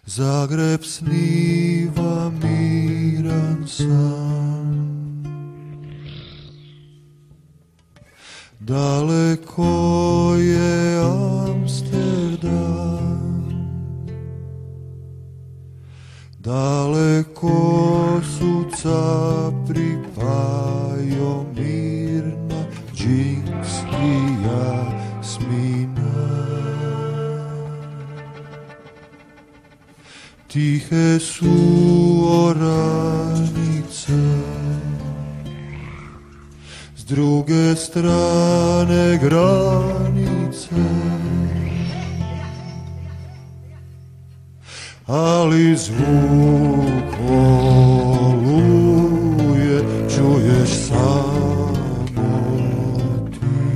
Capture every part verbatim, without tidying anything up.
Zagreb sniva miran san. Daleko je Amsterdam, daleko su Capri, Pajo, Mirna, Džins i Jasmina. Tihe su oranice, s druge strane granice, ali zvuk oluje čuješ samo ti,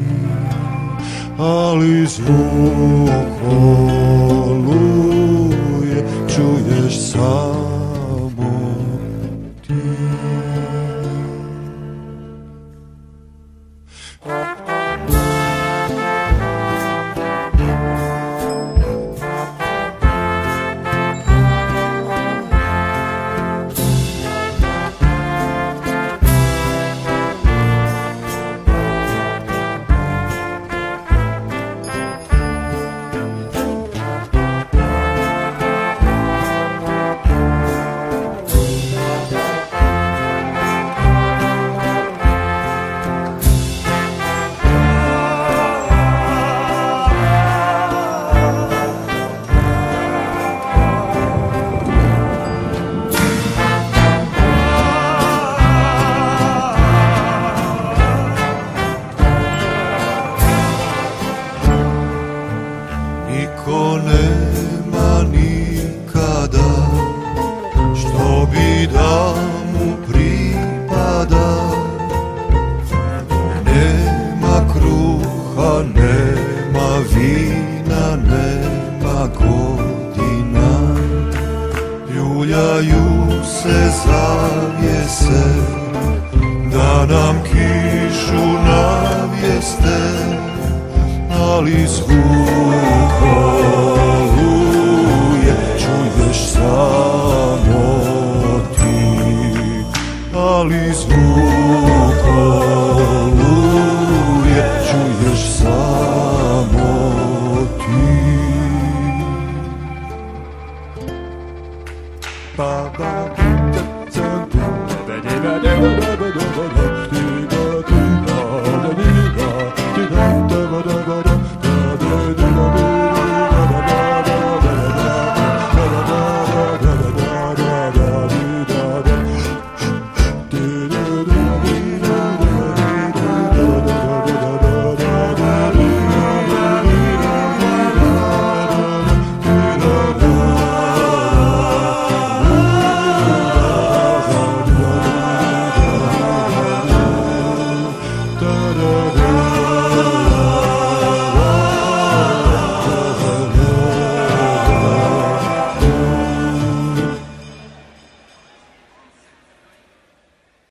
ali zvuk oluje čuješ samo ti. Niko nema nikada što bi da mu pripada. Nema kruha, nema vina, nema godina. Ljuljaju se zavjese da nam kišu navjeste, ali zvuk oluje čuješ samo ti, ali zvuk oluje čuješ samo ti. Ba ba da da da da da da da da da da.